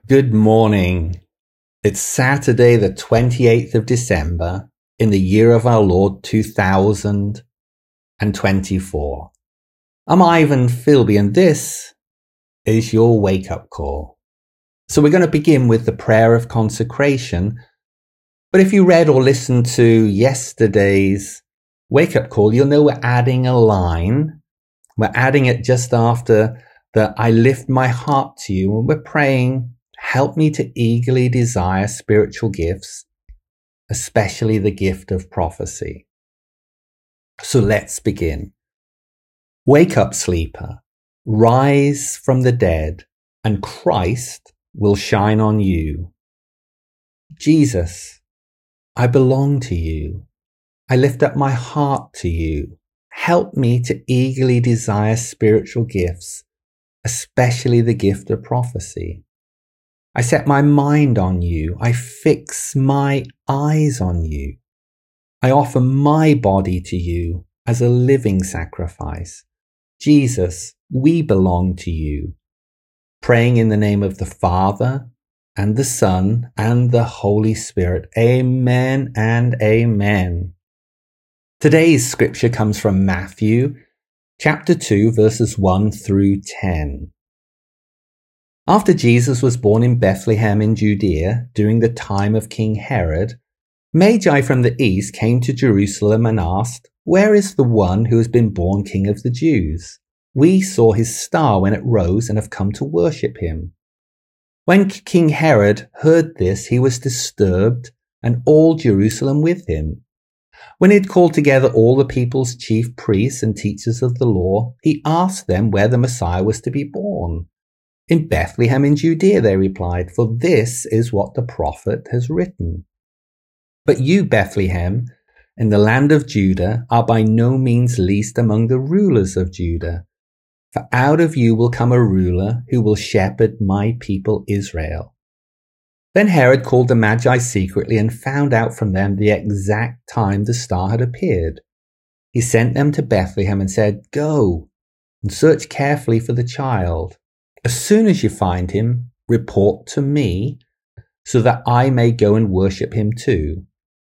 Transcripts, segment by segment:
Good morning. It's Saturday, the 28th of December, in the year of our Lord 2024. I'm Ivan Philby, and this is your wake-up call. So we're going to begin with the prayer of consecration. But if you read or listened to yesterday's wake-up call, you'll know we're adding a line. We're adding it just after the I lift my heart to you, and we're praying, help me to eagerly desire spiritual gifts, especially the gift of prophecy. So let's begin. Wake up, sleeper. Rise from the dead, and Christ will shine on you. Jesus, I belong to you. I lift up my heart to you. Help me to eagerly desire spiritual gifts, especially the gift of prophecy. I set my mind on you. I fix my eyes on you. I offer my body to you as a living sacrifice. Jesus, we belong to you. Praying in the name of the Father and the Son and the Holy Spirit. Amen and amen. Today's scripture comes from Matthew chapter 2, verses 1 through 10. After Jesus was born in Bethlehem in Judea during the time of King Herod, Magi from the east came to Jerusalem and asked, "Where is the one who has been born King of the Jews? We saw his star when it rose and have come to worship him." When King Herod heard this, he was disturbed, and all Jerusalem with him. When he had called together all the people's chief priests and teachers of the law, he asked them where the Messiah was to be born. "In Bethlehem in Judea," they replied, "for this is what the prophet has written. But you, Bethlehem, in the land of Judah, are by no means least among the rulers of Judah. For out of you will come a ruler who will shepherd my people Israel." Then Herod called the Magi secretly and found out from them the exact time the star had appeared. He sent them to Bethlehem and said, "Go and search carefully for the child. As soon as you find him, report to me so that I may go and worship him too."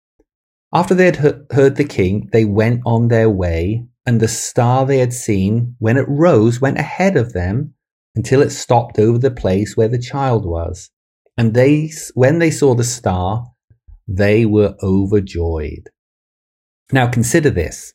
After they had heard the king, they went on their way, and the star they had seen, when it rose, went ahead of them until it stopped over the place where the child was. And when they saw the star, they were overjoyed. Now consider this.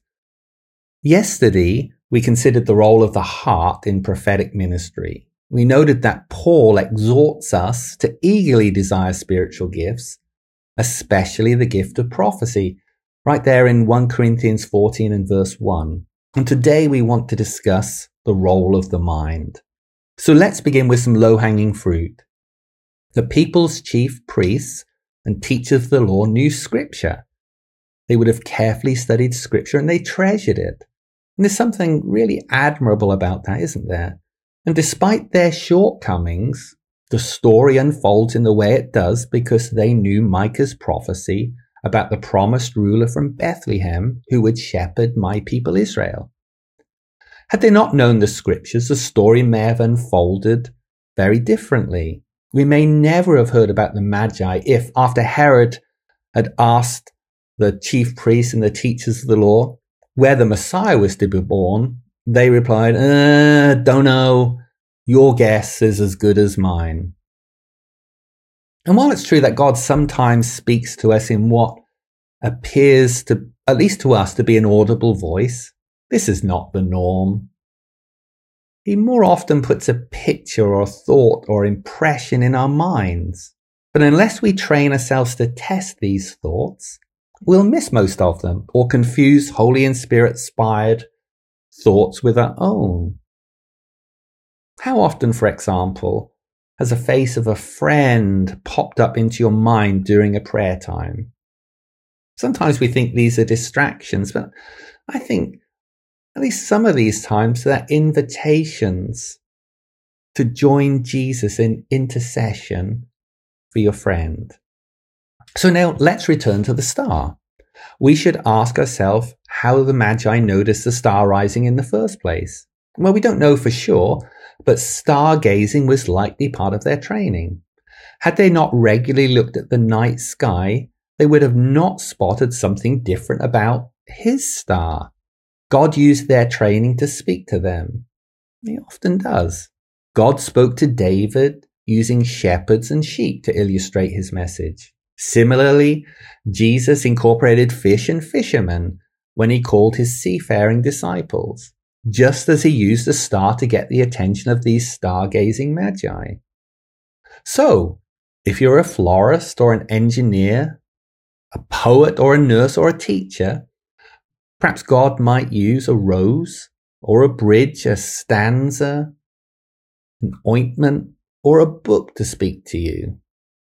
Yesterday, we considered the role of the heart in prophetic ministry. We noted that Paul exhorts us to eagerly desire spiritual gifts, especially the gift of prophecy, right there in 1 Corinthians 14 and verse 1. And today we want to discuss the role of the mind. So let's begin with some low-hanging fruit. The people's chief priests and teachers of the law knew Scripture. They would have carefully studied Scripture and they treasured it. And there's something really admirable about that, isn't there? And despite their shortcomings, the story unfolds in the way it does because they knew Micah's prophecy about the promised ruler from Bethlehem who would shepherd my people Israel. Had they not known the scriptures, the story may have unfolded very differently. We may never have heard about the Magi if, after Herod had asked the chief priests and the teachers of the law where the Messiah was to be born, they replied, "Don't know. Your guess is as good as mine." And while it's true that God sometimes speaks to us in what appears to, at least to us, to be an audible voice, this is not the norm. He more often puts a picture or thought or impression in our minds. But unless we train ourselves to test these thoughts, we'll miss most of them or confuse Holy and Spirit-inspired thoughts with our own. How often, for example, has a face of a friend popped up into your mind during a prayer time? Sometimes we think these are distractions, but I think at least some of these times they're invitations to join Jesus in intercession for your friend. So now let's return to the star. We should ask ourselves how the Magi noticed the star rising in the first place. Well, we don't know for sure, but stargazing was likely part of their training. Had they not regularly looked at the night sky, they would have not spotted something different about his star. God used their training to speak to them. He often does. God spoke to David using shepherds and sheep to illustrate his message. Similarly, Jesus incorporated fish and fishermen when he called his seafaring disciples, just as he used a star to get the attention of these stargazing magi. So, if you're a florist or an engineer, a poet or a nurse or a teacher, perhaps God might use a rose or a bridge, a stanza, an ointment, or a book to speak to you.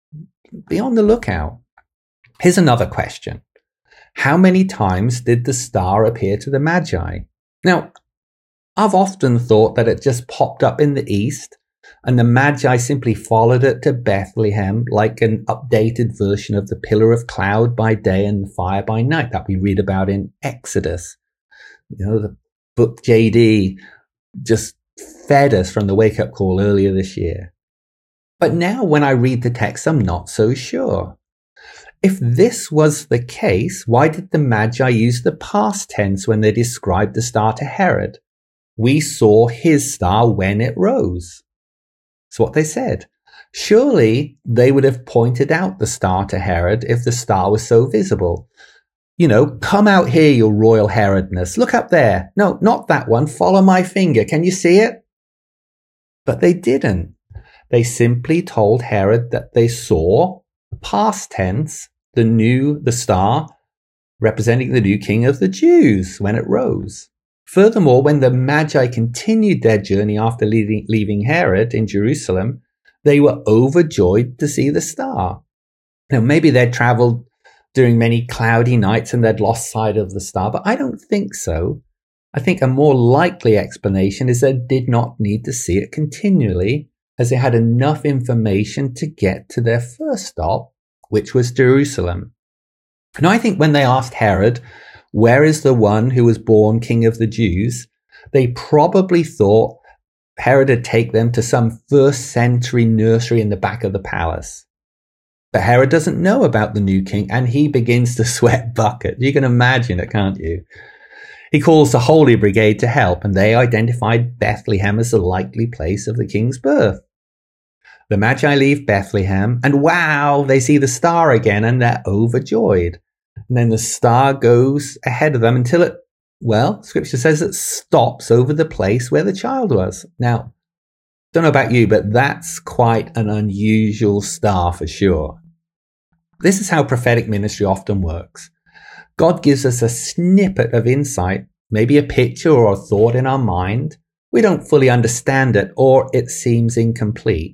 Be on the lookout. Here's another question. How many times did the star appear to the Magi? Now, I've often thought that it just popped up in the east and the Magi simply followed it to Bethlehem like an updated version of the pillar of cloud by day and the fire by night that we read about in Exodus. You know, the book JD just fed us from the wake-up call earlier this year. But now when I read the text, I'm not so sure. If this was the case, why did the Magi use the past tense when they described the star to Herod? We saw his star when it rose. That's what they said. Surely they would have pointed out the star to Herod if the star was so visible. You know, come out here, your royal Herodness. Look up there. No, not that one. Follow my finger. Can you see it? But they didn't. They simply told Herod that they saw, past tense, the star representing the new king of the Jews when it rose. Furthermore, when the Magi continued their journey after leaving Herod in Jerusalem, they were overjoyed to see the star. Now, maybe they'd traveled during many cloudy nights and they'd lost sight of the star, but I don't think so. I think a more likely explanation is they did not need to see it continually, as they had enough information to get to their first stop, which was Jerusalem. And I think when they asked Herod, where is the one who was born king of the Jews, they probably thought Herod would take them to some first century nursery in the back of the palace. But Herod doesn't know about the new king and he begins to sweat buckets. You can imagine it, can't you? He calls the Holy Brigade to help and they identified Bethlehem as the likely place of the king's birth. The Magi leave Bethlehem and wow, they see the star again and they're overjoyed. And then the star goes ahead of them until it, well, scripture says it stops over the place where the child was. Now, don't know about you, but that's quite an unusual star for sure. This is how prophetic ministry often works. God gives us a snippet of insight, maybe a picture or a thought in our mind. We don't fully understand it or it seems incomplete.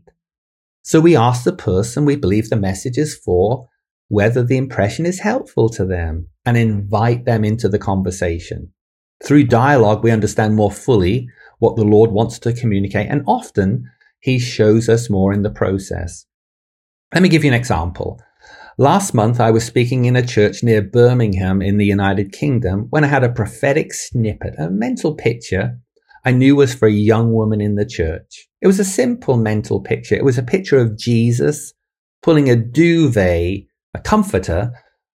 So we ask the person we believe the message is for whether the impression is helpful to them and invite them into the conversation. Through dialogue, we understand more fully what the Lord wants to communicate, and often he shows us more in the process. Let me give you an example. Last month, I was speaking in a church near Birmingham in the United Kingdom when I had a prophetic snippet, a mental picture I knew was for a young woman in the church. It was a simple mental picture. It was a picture of Jesus pulling a duvet, a comforter,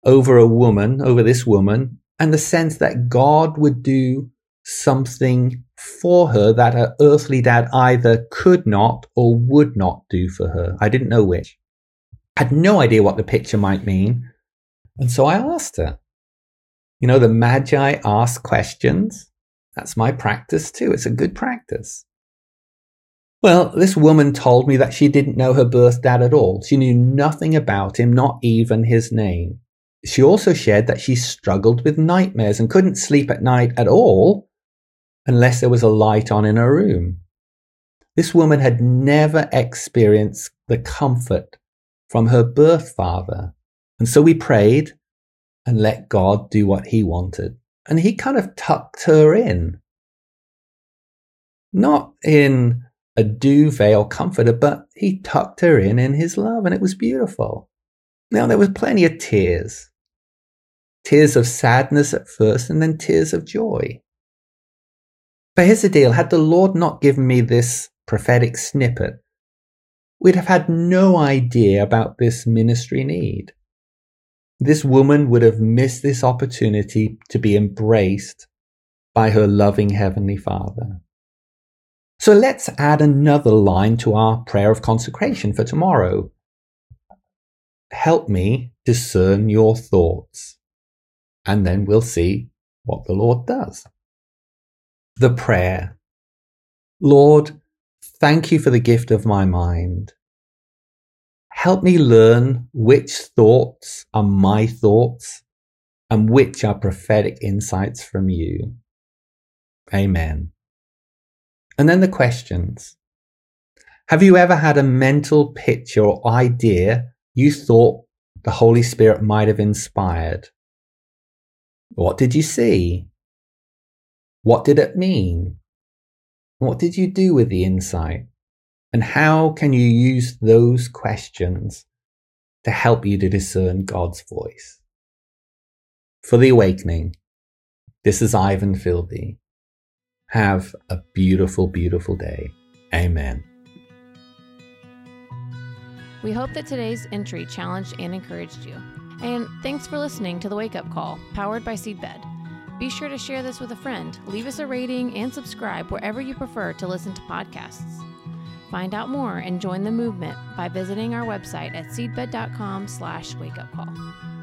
over this woman, and the sense that God would do something for her that her earthly dad either could not or would not do for her. I didn't know which. I had no idea what the picture might mean. And so I asked her. You know, the Magi ask questions. That's my practice too. It's a good practice. Well, this woman told me that she didn't know her birth dad at all. She knew nothing about him, not even his name. She also shared that she struggled with nightmares and couldn't sleep at night at all unless there was a light on in her room. This woman had never experienced the comfort from her birth father. And so we prayed and let God do what he wanted. And he kind of tucked her in. Not in a duvet or comforter, but he tucked her in his love, and it was beautiful. Now, there was plenty of tears. Tears of sadness at first, and then tears of joy. But here's the deal. Had the Lord not given me this prophetic snippet, we'd have had no idea about this ministry need. This woman would have missed this opportunity to be embraced by her loving Heavenly Father. So let's add another line to our prayer of consecration for tomorrow. Help me discern your thoughts. And then we'll see what the Lord does. The prayer. Lord, thank you for the gift of my mind. Help me learn which thoughts are my thoughts and which are prophetic insights from you. Amen. And then the questions. Have you ever had a mental picture or idea you thought the Holy Spirit might have inspired? What did you see? What did it mean? What did you do with the insight? And how can you use those questions to help you to discern God's voice? For the Awakening, this is Ivan Philby. Have a beautiful, beautiful day. Amen. We hope that today's entry challenged and encouraged you. And thanks for listening to The Wake Up Call, powered by Seedbed. Be sure to share this with a friend, leave us a rating, and subscribe wherever you prefer to listen to podcasts. Find out more and join the movement by visiting our website at seedbed.com/wakeupcall.